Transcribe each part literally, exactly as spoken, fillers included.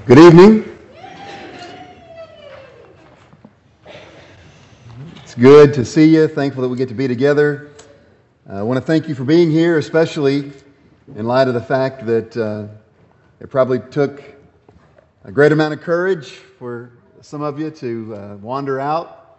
Good evening. It's good to see you. Thankful that we get to be together. Uh, I want to thank you for being here, especially in light of the fact that uh, it probably took a great amount of courage for some of you to uh, wander out.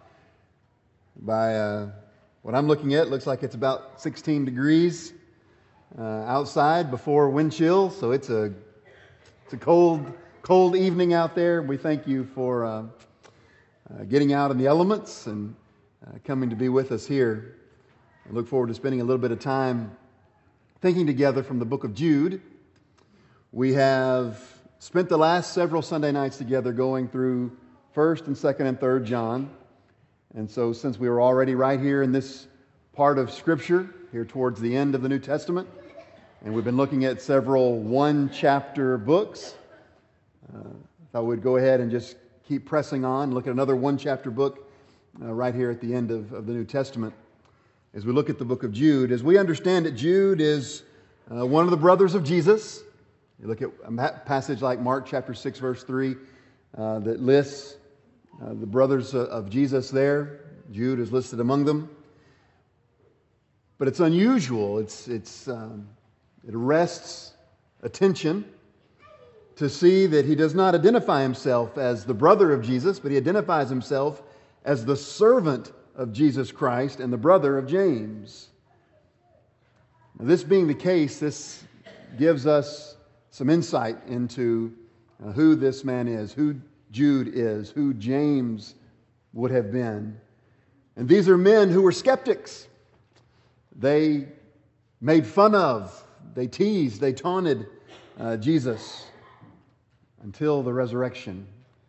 By uh, what I'm looking at, it looks like it's about sixteen degrees uh, outside before wind chill, so it's a it's a cold. Cold evening out there. We thank you for uh, uh, getting out in the elements and uh, coming to be with us here. I look forward to spending a little bit of time thinking together from the book of Jude. We have spent the last several Sunday nights together going through first and second and third John. And so since we were already right here in this part of Scripture, here towards the end of the New Testament, and we've been looking at several one-chapter books, Uh, I thought we'd go ahead and just keep pressing on, look at another one-chapter book uh, right here at the end of, of the New Testament. As we look at the book of Jude, as we understand it, Jude is uh, one of the brothers of Jesus. You look at a passage like Mark chapter six, verse three, uh, that lists uh, the brothers of Jesus there. Jude is listed among them. But it's unusual. It's, it's, um, it arrests attention to see that he does not identify himself as the brother of Jesus, but he identifies himself as the servant of Jesus Christ and the brother of James. Now, this being the case, this gives us some insight into uh, who this man is, who Jude is, who James would have been. And these are men who were skeptics. They made fun of, they teased, they taunted uh, Jesus until the resurrection.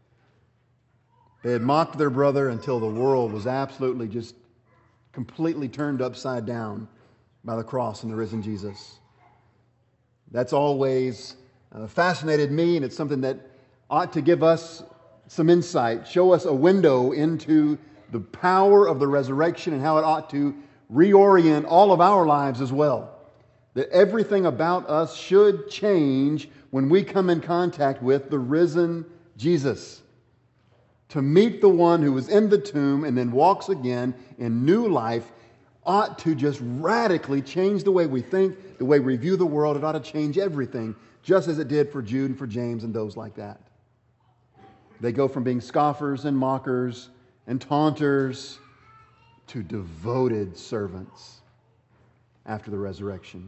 They had mocked their brother until the world was absolutely just completely turned upside down by the cross and the risen Jesus. That's always uh, fascinated me, and it's something that ought to give us some insight, show us a window into the power of the resurrection and how it ought to reorient all of our lives as well. That everything about us should change when we come in contact with the risen Jesus. To meet the one who was in the tomb and then walks again in new life ought to just radically change the way we think, the way we view the world. It ought to change everything, just as it did for Jude and for James and those like that. They go from being scoffers and mockers and taunters to devoted servants after the resurrection.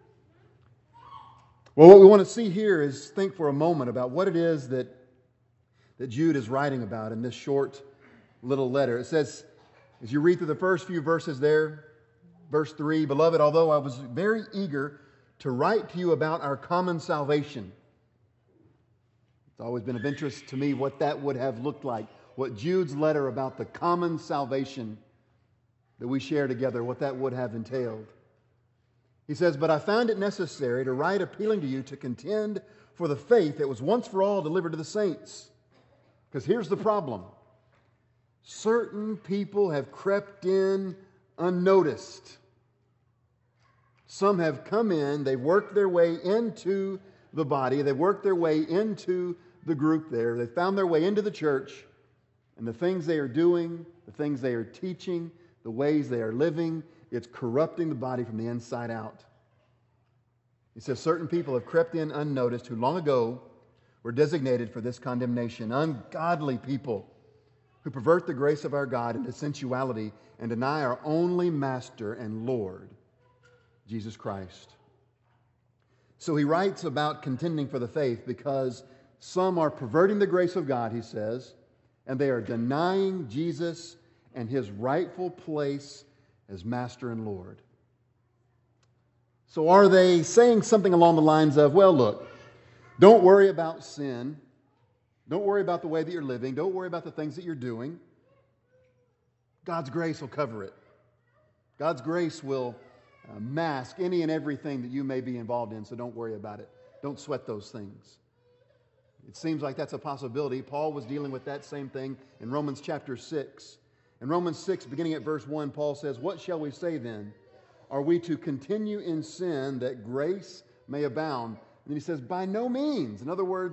Well, what we want to see here is think for a moment about what it is that, that Jude is writing about in this short little letter. It says, as you read through the first few verses there, verse three, "Beloved, although I was very eager to write to you about our common salvation." It's always been of interest to me what that would have looked like, what Jude's letter about the common salvation that we share together, what that would have entailed. He says, "But I found it necessary to write appealing to you to contend for the faith that was once for all delivered to the saints." Because here's the problem. Certain people have crept in unnoticed. Some have come in, they've worked their way into the body, they've worked their way into the group there, they've found their way into the church, and the things they are doing, the things they are teaching, the ways they are living, it's corrupting the body from the inside out. He says certain people have crept in unnoticed who long ago were designated for this condemnation. Ungodly people who pervert the grace of our God into sensuality and deny our only Master and Lord, Jesus Christ. So he writes about contending for the faith because some are perverting the grace of God, he says, and they are denying Jesus and His rightful place as Master and Lord. So are they saying something along the lines of, well, look, don't worry about sin. Don't worry about the way that you're living. Don't worry about the things that you're doing. God's grace will cover it. God's grace will uh, mask any and everything that you may be involved in, so don't worry about it. Don't sweat those things. It seems like that's a possibility. Paul was dealing with that same thing in Romans chapter six. In Romans six, beginning at verse one, Paul says, "What shall we say then? Are we to continue in sin that grace may abound?" And then he says, "By no means." In other words,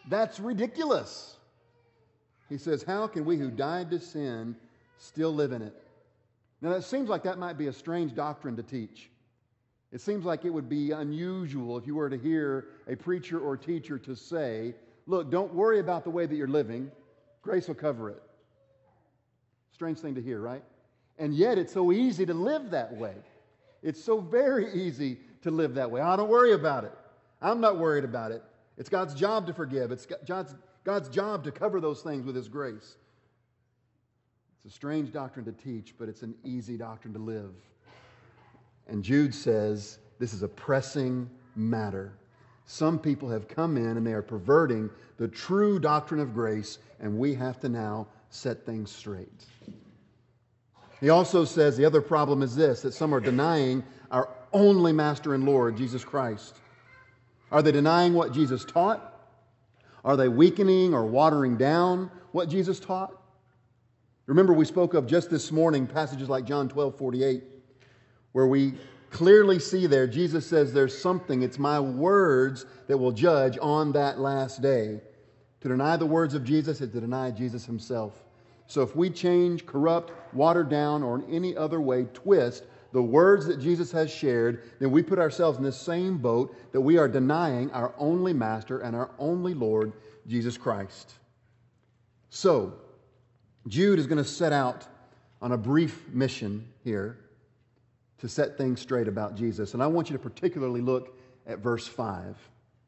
That's ridiculous. He says, how can we who died to sin still live in it? Now, it seems like that might be a strange doctrine to teach. It seems like it would be unusual if you were to hear a preacher or teacher to say, look, don't worry about the way that you're living. Grace will cover it. Strange thing to hear, right? And yet it's so easy to live that way. It's so very easy to live that way. Oh, don't worry about it. I'm not worried about it. It's God's job to forgive. It's God's, God's job to cover those things with His grace. It's a strange doctrine to teach, but it's an easy doctrine to live. And Jude says this is a pressing matter. Some people have come in and they are perverting the true doctrine of grace, and we have to now set things straight. He also says the other problem is this, that some are denying our only Master and Lord, Jesus Christ. Are they denying what Jesus taught? Are they weakening or watering down what Jesus taught? Remember, we spoke of just this morning passages like John twelve forty-eight, where we clearly see there, Jesus says there's something, it's my words that will judge on that last day. To deny the words of Jesus is to deny Jesus Himself. So if we change, corrupt, water down, or in any other way twist the words that Jesus has shared, then we put ourselves in this same boat that we are denying our only Master and our only Lord, Jesus Christ. So, Jude is going to set out on a brief mission here to set things straight about Jesus. And I want you to particularly look at verse five.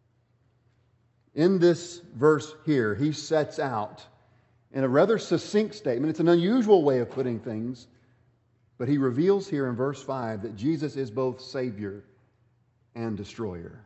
In this verse here, he sets out in a rather succinct statement. It's an unusual way of putting things, but he reveals here in verse five that Jesus is both Savior and Destroyer.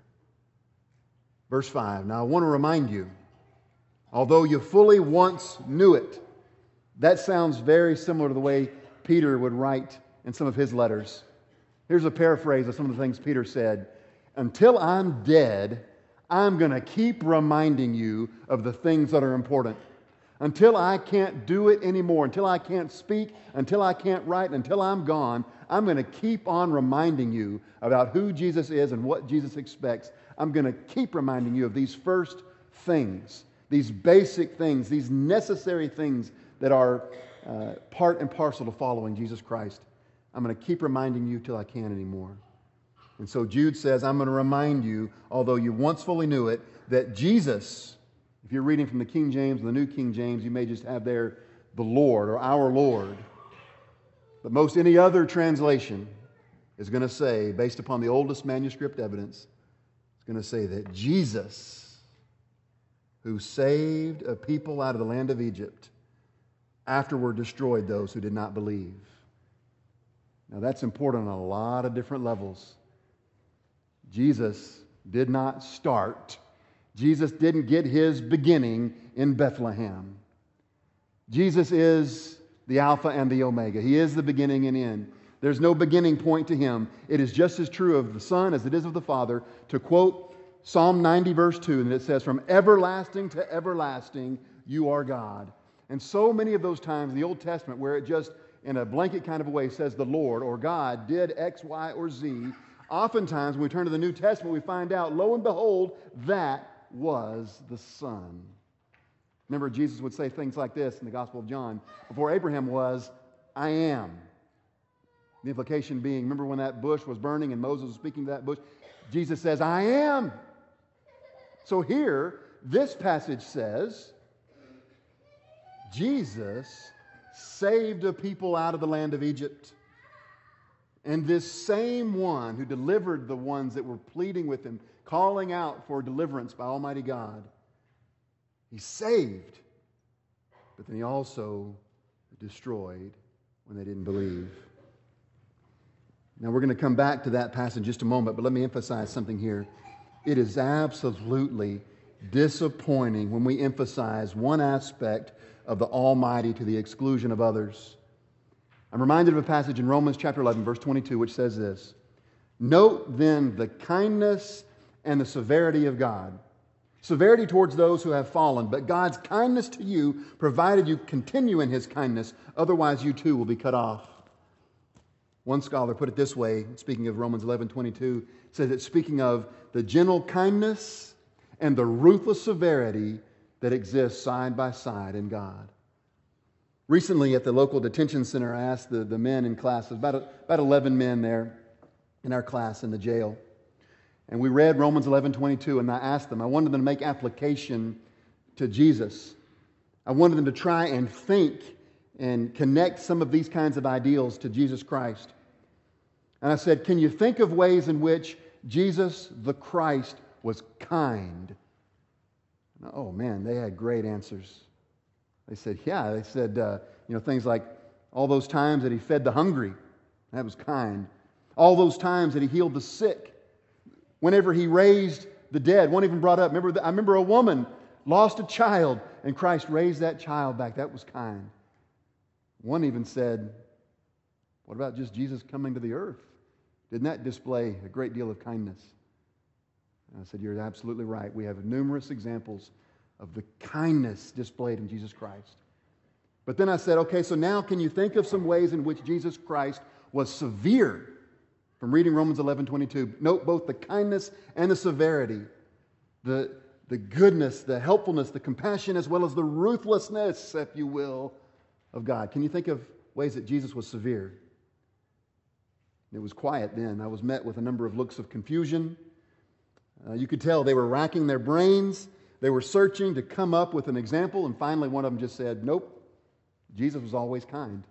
Verse five, now I want to remind you, although you fully once knew it, that sounds very similar to the way Peter would write in some of his letters. Here's a paraphrase of some of the things Peter said. Until I'm dead, I'm going to keep reminding you of the things that are important. Until I can't do it anymore, until I can't speak, until I can't write, until I'm gone, I'm going to keep on reminding you about who Jesus is and what Jesus expects. I'm going to keep reminding you of these first things, these basic things, these necessary things that are uh, part and parcel to following Jesus Christ. I'm going to keep reminding you till I can't anymore. And so Jude says, I'm going to remind you, although you once fully knew it, that Jesus, if you're reading from the King James and the New King James, you may just have there the Lord or our Lord. But most any other translation is going to say, based upon the oldest manuscript evidence, it's going to say that Jesus, who saved a people out of the land of Egypt, afterward destroyed those who did not believe. Now that's important on a lot of different levels. Jesus did not start. Jesus didn't get His beginning in Bethlehem. Jesus is the Alpha and the Omega. He is the beginning and end. There's no beginning point to Him. It is just as true of the Son as it is of the Father. To quote Psalm ninety verse two, and it says, from everlasting to everlasting, you are God. And so many of those times in the Old Testament where it just, in a blanket kind of a way, says the Lord or God did X, Y, or Z, oftentimes when we turn to the New Testament, we find out, lo and behold, that was the Son. Remember, Jesus would say things like this in the Gospel of John. Before Abraham was, I am. The implication being, remember when that bush was burning and Moses was speaking to that bush? Jesus says, I am. So here, this passage says, Jesus saved a people out of the land of Egypt. And this same one who delivered the ones that were pleading with Him, calling out for deliverance by Almighty God, He saved, but then He also destroyed when they didn't believe. Now we're going to come back to that passage in just a moment, but let me emphasize something here. It is absolutely disappointing when we emphasize one aspect of the Almighty to the exclusion of others. I'm reminded of a passage in Romans chapter eleven, verse twenty-two, which says this, note then the kindness and the severity of God. Severity towards those who have fallen, but God's kindness to you, provided you continue in His kindness, otherwise you too will be cut off. One scholar put it this way, speaking of Romans eleven twenty-two, says it's speaking of the gentle kindness and the ruthless severity that exists side by side in God. Recently at the local detention center, I asked the, the men in class, about, about eleven men there in our class in the jail. And we read Romans eleven twenty-two, and I asked them, I wanted them to make application to Jesus. I wanted them to try and think and connect some of these kinds of ideals to Jesus Christ. And I said, can you think of ways in which Jesus the Christ was kind? And, oh man, they had great answers. They said, yeah, they said, uh, you know, things like all those times that he fed the hungry, that was kind. All those times that he healed the sick. Whenever he raised the dead, one even brought up, remember, the, I remember a woman lost a child, and Christ raised that child back. That was kind. One even said, what about just Jesus coming to the earth? Didn't that display a great deal of kindness? And I said, you're absolutely right. We have numerous examples of the kindness displayed in Jesus Christ. But then I said, okay, so now can you think of some ways in which Jesus Christ was severe? From reading Romans eleven twenty-two, note both the kindness and the severity, the, the goodness, the helpfulness, the compassion, as well as the ruthlessness, if you will, of God. Can you think of ways that Jesus was severe? It was quiet then. I was met with a number of looks of confusion. Uh, you could tell they were racking their brains. They were searching to come up with an example, and finally one of them just said, nope, Jesus was always kind.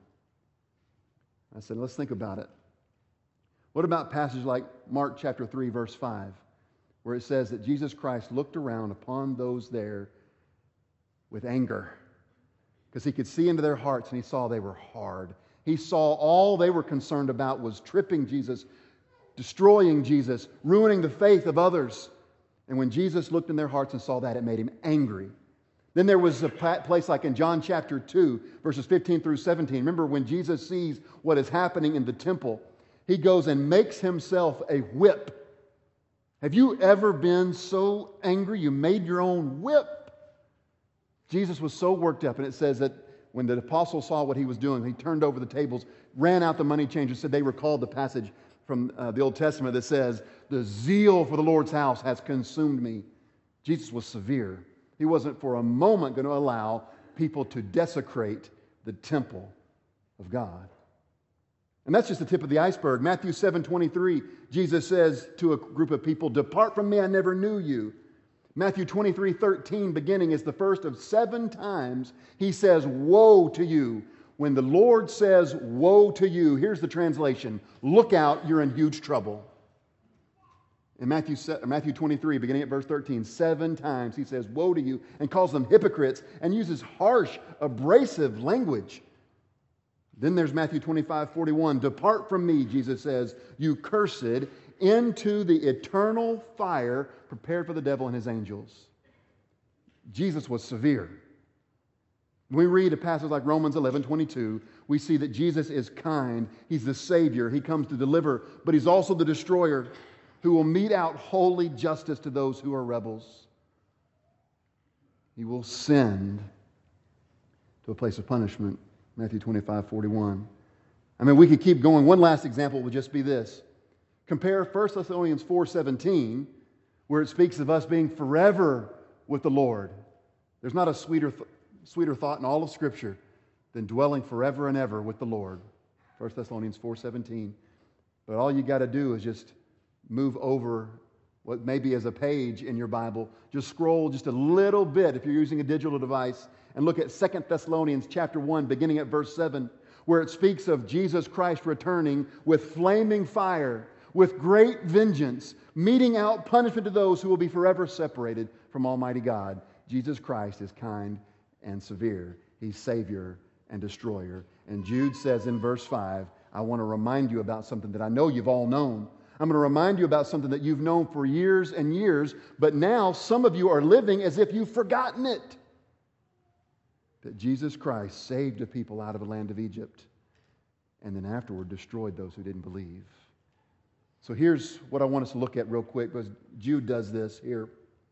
I said, let's think about it. What about passages like Mark chapter three, verse five, where it says that Jesus Christ looked around upon those there with anger because he could see into their hearts and he saw they were hard. He saw all they were concerned about was tripping Jesus, destroying Jesus, ruining the faith of others. And when Jesus looked in their hearts and saw that, it made him angry. Then there was a place like in John chapter two, verses fifteen through seventeen. Remember when Jesus sees what is happening in the temple, he goes and makes himself a whip. Have you ever been so angry you made your own whip? Jesus was so worked up, and it says that when the apostles saw what he was doing, he turned over the tables, ran out the money changers, said they recalled the passage from uh, the Old Testament that says, the zeal for the Lord's house has consumed me. Jesus was severe. He wasn't for a moment going to allow people to desecrate the temple of God. And that's just the tip of the iceberg. Matthew seven twenty-three, Jesus says to a group of people, depart from me, I never knew you. Matthew twenty-three thirteen, beginning, is the first of seven times he says, woe to you. When the Lord says, woe to you, here's the translation, look out, you're in huge trouble. In Matthew, Matthew twenty-three, beginning at verse thirteen, seven times he says, woe to you, and calls them hypocrites, and uses harsh, abrasive language. Then there's Matthew twenty-five forty-one. Depart from me, Jesus says, you cursed, into the eternal fire prepared for the devil and his angels. Jesus was severe. When we read a passage like Romans eleven twenty-two, we see that Jesus is kind. He's the Savior. He comes to deliver, but he's also the destroyer who will mete out holy justice to those who are rebels. He will send to a place of punishment. Matthew twenty-five forty-one. I mean, we could keep going. One last example would just be this. Compare First Thessalonians four seventeen, where it speaks of us being forever with the Lord. There's not a sweeter, th- sweeter thought in all of Scripture than dwelling forever and ever with the Lord. First Thessalonians four seventeen. But all you got to do is just move over what maybe is a page in your Bible. Just scroll just a little bit if you're using a digital device and look at Second Thessalonians chapter one, beginning at verse seven, where it speaks of Jesus Christ returning with flaming fire, with great vengeance, meting out punishment to those who will be forever separated from Almighty God. Jesus Christ is kind and severe. He's Savior and Destroyer. And Jude says in verse five, I want to remind you about something that I know you've all known. I'm going to remind you about something that you've known for years and years, but now some of you are living as if you've forgotten it. That Jesus Christ saved a people out of the land of Egypt and then afterward destroyed those who didn't believe. So here's what I want us to look at real quick, because Jude does this here.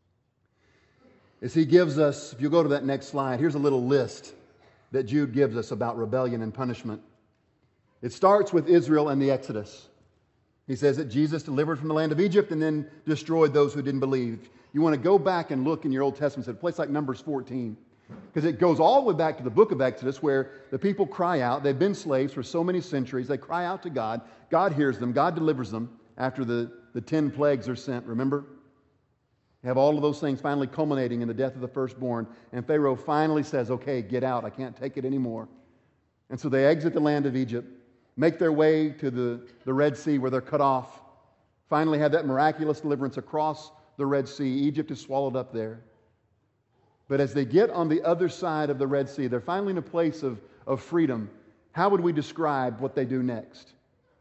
As he gives us, if you go to that next slide, here's a little list that Jude gives us about rebellion and punishment. It starts with Israel and the Exodus. He says that Jesus delivered from the land of Egypt and then destroyed those who didn't believe. You want to go back and look in your Old Testament at a place like Numbers fourteen, because it goes all the way back to the book of Exodus, where the people cry out. They've been slaves for so many centuries. They cry out to God. God hears them. God delivers them after the, the ten plagues are sent, remember? You have all of those things finally culminating in the death of the firstborn. And Pharaoh finally says, okay, get out. I can't take it anymore. And so they exit the land of Egypt, make their way to the, the Red Sea where they're cut off, finally have that miraculous deliverance across the Red Sea. Egypt is swallowed up there. But as they get on the other side of the Red Sea, they're finally in a place of, of freedom. How would we describe what they do next?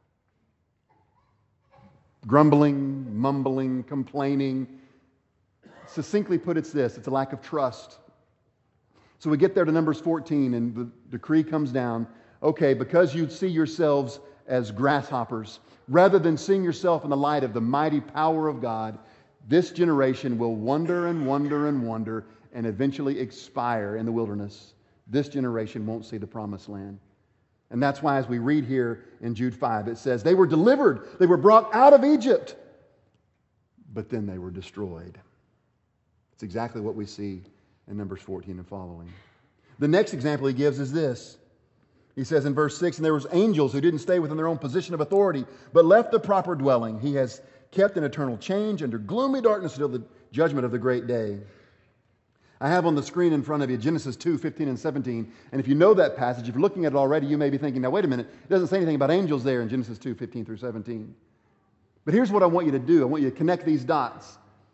Grumbling, mumbling, complaining. Succinctly put, it's this. It's a lack of trust. So we get there to Numbers fourteen, and the decree comes down. Okay, because you see yourselves as grasshoppers, rather than seeing yourself in the light of the mighty power of God, this generation will wander and wander and wander and eventually expire in the wilderness. This generation won't see the promised land. And that's why, as we read here in Jude five, it says, they were delivered, they were brought out of Egypt, but then they were destroyed. It's exactly what we see in Numbers fourteen and following. The next example he gives is this. He says in verse six, and there was angels who didn't stay within their own position of authority, but left the proper dwelling. He has kept an eternal change under gloomy darkness until the judgment of the great day. I have on the screen in front of you Genesis two, fifteen and seventeen. And if you know that passage, if you're looking at it already, you may be thinking, now wait a minute, it doesn't say anything about angels there in Genesis two, fifteen through seventeen. But here's what I want you to do. I want you to connect these dots.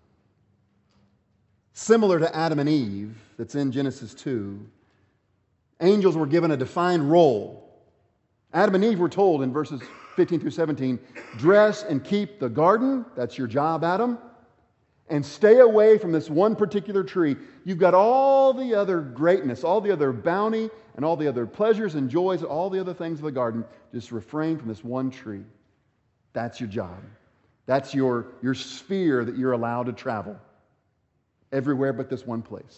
Similar to Adam and Eve, that's in Genesis two, angels were given a defined role. Adam and Eve were told in verses fifteen through seventeen, dress and keep the garden. That's your job, Adam. And stay away from this one particular tree. You've got all the other greatness, all the other bounty, and all the other pleasures and joys, all the other things of the garden. Just refrain from this one tree. That's your job. That's your, your sphere that you're allowed to travel. Everywhere but this one place.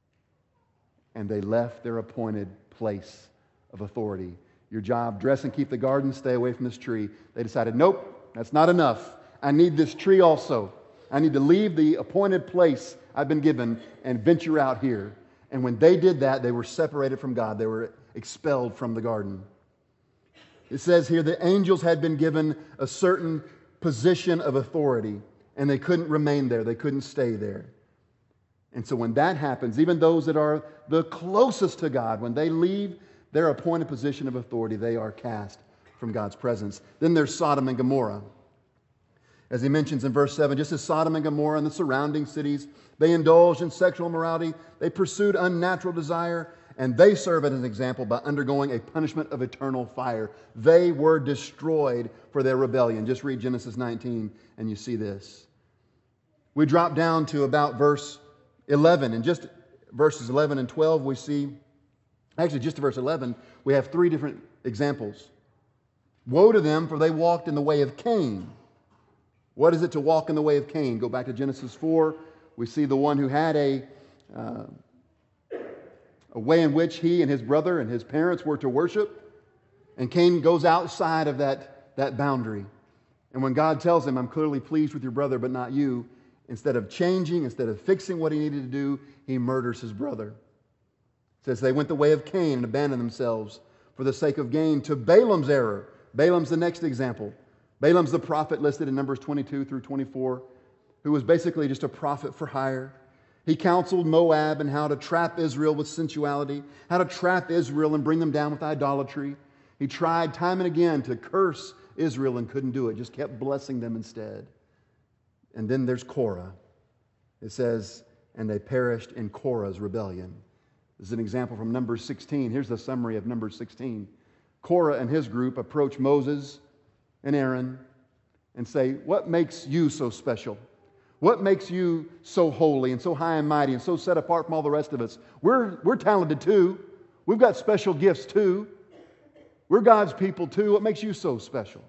And they left their appointed place of authority. Your job, dress and keep the garden, stay away from this tree. They decided, nope, that's not enough. I need this tree also. I need to leave the appointed place I've been given and venture out here. And when they did that, they were separated from God. They were expelled from the garden. It says here the angels had been given a certain position of authority, and they couldn't remain there. They couldn't stay there. And so when that happens, even those that are the closest to God, when they leave their appointed position of authority, they are cast from God's presence. Then there's Sodom and Gomorrah. As he mentions in verse seven, just as Sodom and Gomorrah and the surrounding cities, they indulged in sexual immorality, they pursued unnatural desire, and they serve as an example by undergoing a punishment of eternal fire. They were destroyed for their rebellion. Just read Genesis nineteen and you see this. We drop down to about verse eleven, and just verses eleven and twelve we see, actually just to verse eleven, we have three different examples. Woe to them, for they walked in the way of Cain. What is it to walk in the way of Cain? Go back to Genesis four. We see the one who had a, uh, a way in which he and his brother and his parents were to worship. And Cain goes outside of that, that boundary. And when God tells him, I'm clearly pleased with your brother, but not you, instead of changing, instead of fixing what he needed to do, he murders his brother. It says they went the way of Cain and abandoned themselves for the sake of gain to Balaam's error. Balaam's the next example. Balaam's the prophet listed in Numbers twenty-two through twenty-four, who was basically just a prophet for hire. He counseled Moab and how to trap Israel with sensuality, how to trap Israel and bring them down with idolatry. He tried time and again to curse Israel and couldn't do it, just kept blessing them instead. And then there's Korah. It says, and they perished in Korah's rebellion. This is an example from Numbers sixteen. Here's the summary of Numbers sixteen. Korah and his group approach Moses and Aaron and say, what makes you so special? What makes you so holy and so high and mighty and so set apart from all the rest of us? We're, we're talented too. We've got special gifts too. We're God's people too. What makes you so special?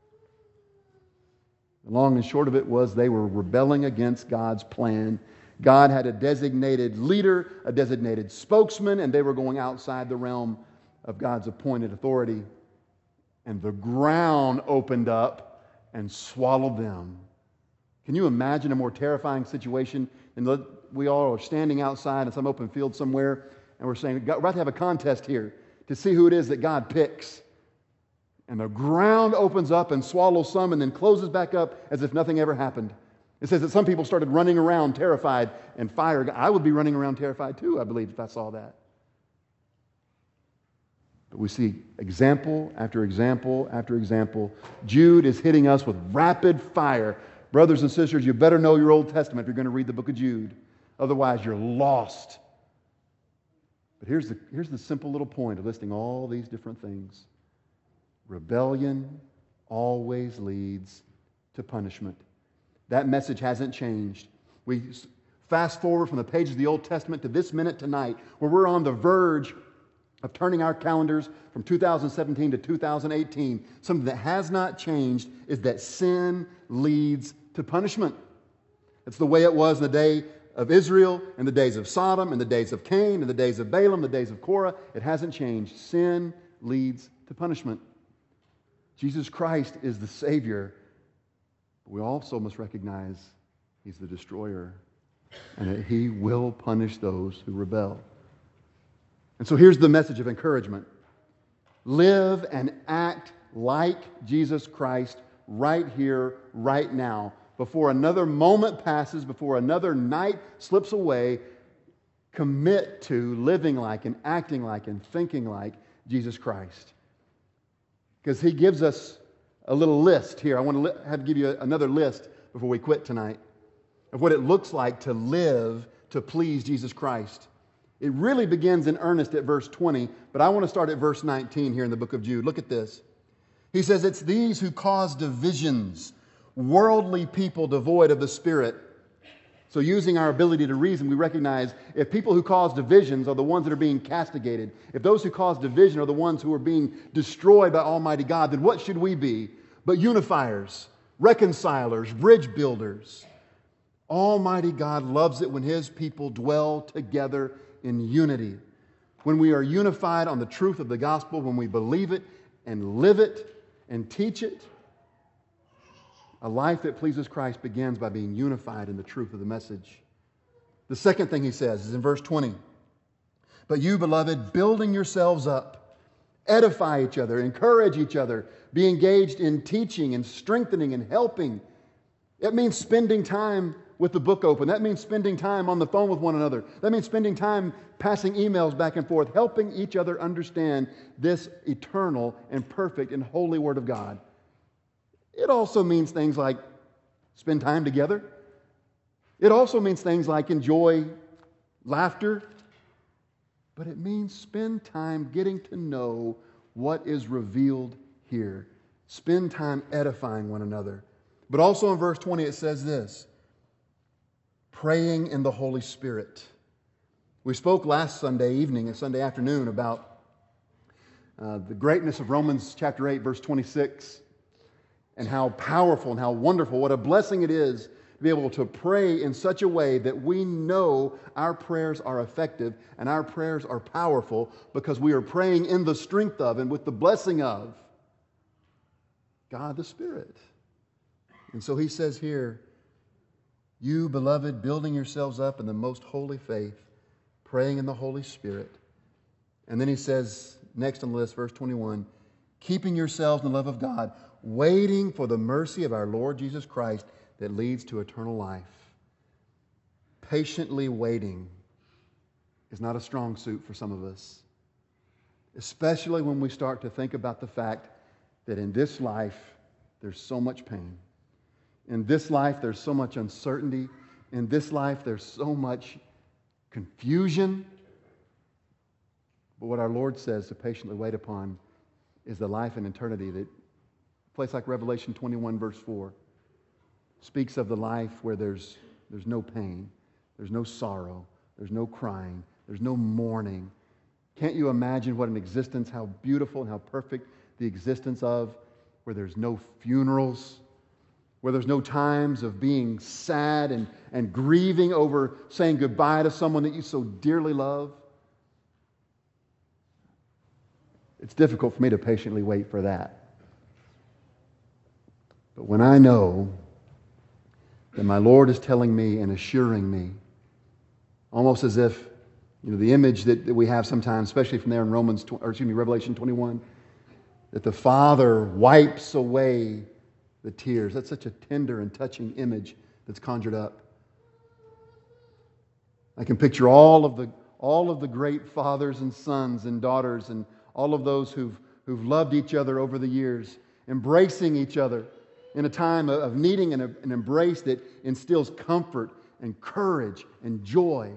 The long and short of it was they were rebelling against God's plan. God had a designated leader, a designated spokesman, and they were going outside the realm of God's appointed authority. And the ground opened up and swallowed them. Can you imagine a more terrifying situation? And we all are standing outside in some open field somewhere, and we're saying, we're about to have a contest here to see who it is that God picks. And the ground opens up and swallows some and then closes back up as if nothing ever happened. It says that some people started running around terrified, and fire. I would be running around terrified too, I believe, if I saw that. But we see example after example after example. Jude is hitting us with rapid fire. Brothers and sisters, you better know your Old Testament if you're going to read the book of Jude. Otherwise, you're lost. But here's the, here's the simple little point of listing all these different things. Rebellion always leads to punishment. That message hasn't changed. We fast forward from the pages of the Old Testament to this minute tonight, where we're on the verge of turning our calendars from two thousand seventeen to two thousand eighteen. Something that has not changed is that sin leads to punishment. It's the way it was in the day of Israel, in the days of Sodom, in the days of Cain, in the days of Balaam, the days of Korah. It hasn't changed. Sin leads to punishment. Jesus Christ is the Savior. But we also must recognize He's the destroyer and that He will punish those who rebel. And so here's the message of encouragement. Live and act like Jesus Christ right here, right now. Before another moment passes, before another night slips away, commit to living like and acting like and thinking like Jesus Christ. Because He gives us a little list here. I want to li- have give you another list before we quit tonight of what it looks like to live to please Jesus Christ. It really begins in earnest at verse twenty, but I want to start at verse nineteen here in the book of Jude. Look at this. He says, "It's these who cause divisions, worldly people devoid of the Spirit." So using our ability to reason, we recognize if people who cause divisions are the ones that are being castigated, if those who cause division are the ones who are being destroyed by Almighty God, then what should we be but unifiers, reconcilers, bridge builders? Almighty God loves it when His people dwell together in unity. When we are unified on the truth of the gospel, when we believe it and live it and teach it, a life that pleases Christ begins by being unified in the truth of the message. The second thing he says is in verse twenty. "But you, beloved, building yourselves up, edify each other, encourage each other, be engaged in teaching and strengthening and helping." It means spending time with the book open. That means spending time on the phone with one another. That means spending time passing emails back and forth, helping each other understand this eternal and perfect and holy Word of God. It also means things like spend time together. It also means things like enjoy laughter. But it means spend time getting to know what is revealed here. Spend time edifying one another. But also in verse twenty it says this, praying in the Holy Spirit. We spoke last Sunday evening and Sunday afternoon about uh, the greatness of Romans chapter eight, verse twenty-six, and how powerful and how wonderful, what a blessing it is to be able to pray in such a way that we know our prayers are effective and our prayers are powerful because we are praying in the strength of and with the blessing of God the Spirit. And so he says here, you, beloved, building yourselves up in the most holy faith, praying in the Holy Spirit. And then he says, next on the list, verse twenty-one, keeping yourselves in the love of God, waiting for the mercy of our Lord Jesus Christ that leads to eternal life. Patiently waiting is not a strong suit for some of us, especially when we start to think about the fact that in this life there's so much pain. In this life there's so much uncertainty. In this life there's so much confusion. But what our Lord says to patiently wait upon is the life in eternity that a place like Revelation twenty-one verse four speaks of the life where there's, there's no pain, there's no sorrow, there's no crying, there's no mourning. Can't you imagine what an existence, how beautiful and how perfect the existence of where there's no funerals, where there's no times of being sad and, and grieving over saying goodbye to someone that you so dearly love? It's difficult for me to patiently wait for that. But when I know that my Lord is telling me and assuring me, almost as if, you know, the image that, that we have sometimes, especially from there in Romans, or excuse me, Revelation twenty-one, that the Father wipes away the tears. That's such a tender and touching image that's conjured up. I can picture all of the all of the great fathers and sons and daughters and all of those who've who've loved each other over the years, embracing each other in a time of needing an, an embrace that instills comfort and courage and joy.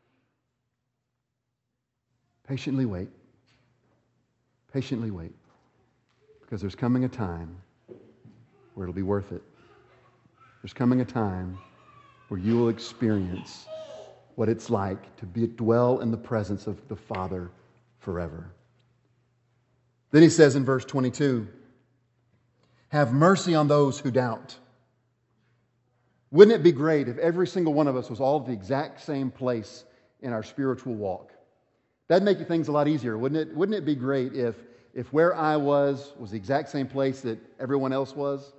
Patiently wait. Patiently wait. Because there's coming a time where it'll be worth it. There's coming a time where you will experience what it's like to be, dwell in the presence of the Father forever. Then he says in verse twenty-two, have mercy on those who doubt. Wouldn't it be great if every single one of us was all at the exact same place in our spiritual walk? That'd make things a lot easier, wouldn't it? Wouldn't it be great if, if where I was was the exact same place that everyone else was?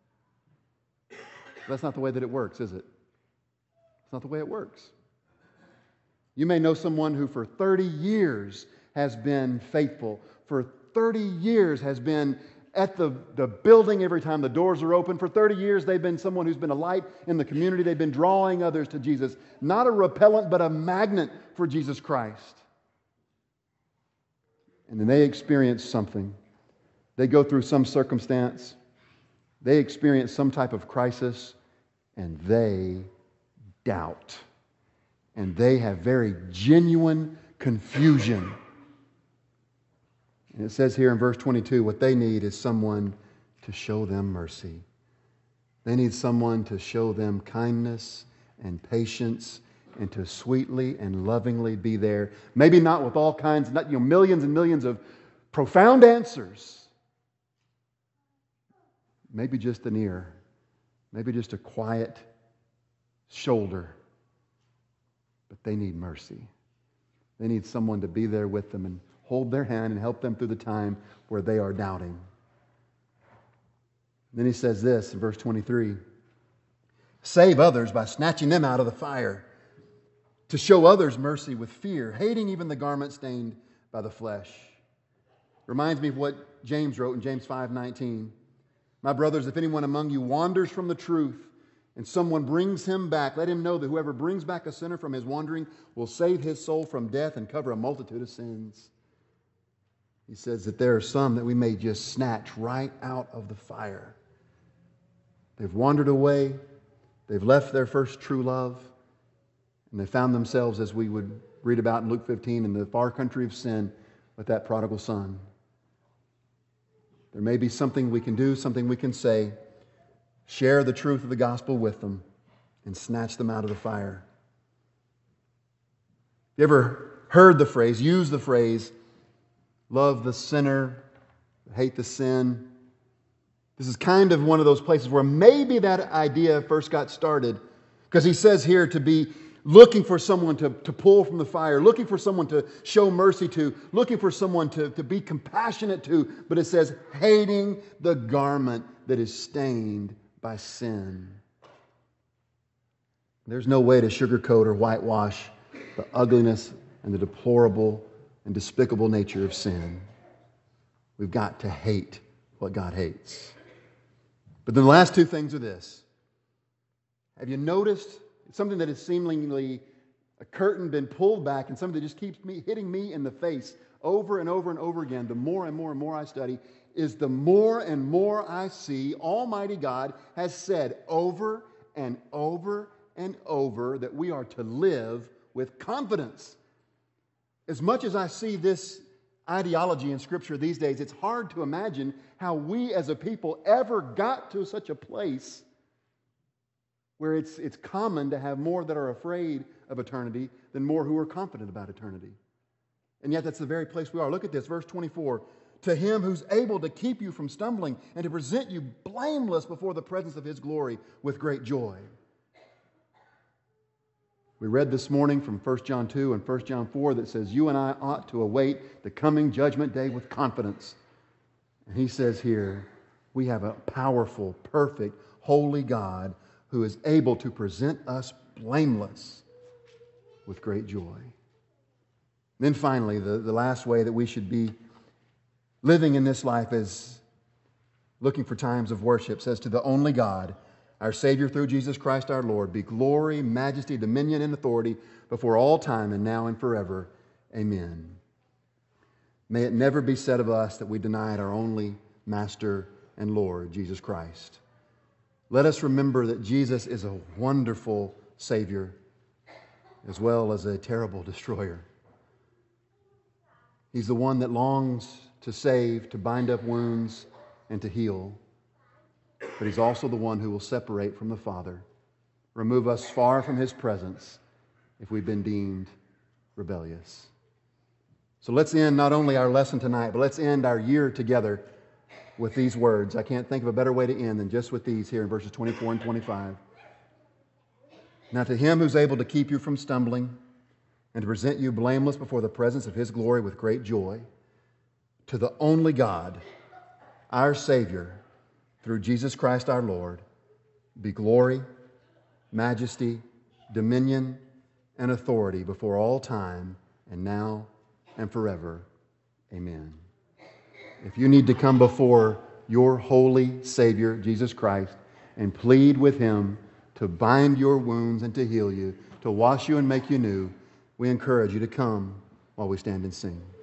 That's not the way that it works, is it? It's not the way it works. You may know someone who for thirty years has been faithful, for thirty years has been at the, the building every time the doors are open. For thirty years, they've been someone who's been a light in the community. They've been drawing others to Jesus. Not a repellent, but a magnet for Jesus Christ. And then they experience something. They go through some circumstance. They experience some type of crisis, and they doubt. And they have very genuine confusion. And it says here in verse twenty-two, what they need is someone to show them mercy. They need someone to show them kindness and patience and to sweetly and lovingly be there. Maybe not with all kinds, not, you know, millions and millions of profound answers. Maybe just an ear. Maybe just a quiet shoulder. But they need mercy. They need someone to be there with them and hold their hand and help them through the time where they are doubting. Then he says this in verse twenty-three. Save others by snatching them out of the fire. To show others mercy with fear, hating even the garment stained by the flesh. Reminds me of what James wrote in James five nineteen. My brothers, if anyone among you wanders from the truth and someone brings him back, let him know that whoever brings back a sinner from his wandering will save his soul from death and cover a multitude of sins. He says that there are some that we may just snatch right out of the fire. They've wandered away. They've left their first true love. And they found themselves, as we would read about in Luke fifteen, in the far country of sin with that prodigal son. There may be something we can do, something we can say, share the truth of the gospel with them, and snatch them out of the fire. You ever heard the phrase, use the phrase, love the sinner, hate the sin? This is kind of one of those places where maybe that idea first got started, because he says here to be looking for someone to, to pull from the fire, looking for someone to show mercy to, looking for someone to, to be compassionate to, but it says hating the garment that is stained by sin. There's no way to sugarcoat or whitewash the ugliness and the deplorable and despicable nature of sin. We've got to hate what God hates. But then the last two things are this. Have you noticed something that has seemingly a curtain been pulled back and something that just keeps me hitting me in the face over and over and over again, the more and more and more I study, is the more and more I see Almighty God has said over and over and over that we are to live with confidence. As much as I see this ideology in Scripture these days, it's hard to imagine how we as a people ever got to such a place where it's, it's common to have more that are afraid of eternity than more who are confident about eternity. And yet that's the very place we are. Look at this, verse twenty-four. To Him who's able to keep you from stumbling and to present you blameless before the presence of His glory with great joy. We read this morning from First John two and First John four that says you and I ought to await the coming judgment day with confidence. And he says here, We have a powerful, perfect, holy God who is able to present us blameless with great joy. Then finally, the, the last way that we should be living in this life is looking for times of worship. It says, to the only God, our Savior through Jesus Christ our Lord, be glory, majesty, dominion, and authority before all time and now and forever. Amen. May it never be said of us that we denied our only Master and Lord, Jesus Christ. Let us remember that Jesus is a wonderful Savior as well as a terrible destroyer. He's the one that longs to save, to bind up wounds, and to heal. But He's also the one who will separate from the Father, remove us far from His presence if we've been deemed rebellious. So let's end not only our lesson tonight, but let's end our year together with these words. I can't think of a better way to end than just with these here in verses twenty-four and twenty-five. Now to Him who's able to keep you from stumbling and to present you blameless before the presence of His glory with great joy, to the only God, our Savior, through Jesus Christ our Lord, be glory, majesty, dominion, and authority before all time and now and forever. Amen. If you need to come before your holy Savior, Jesus Christ, and plead with Him to bind your wounds and to heal you, to wash you and make you new, we encourage you to come while we stand and sing.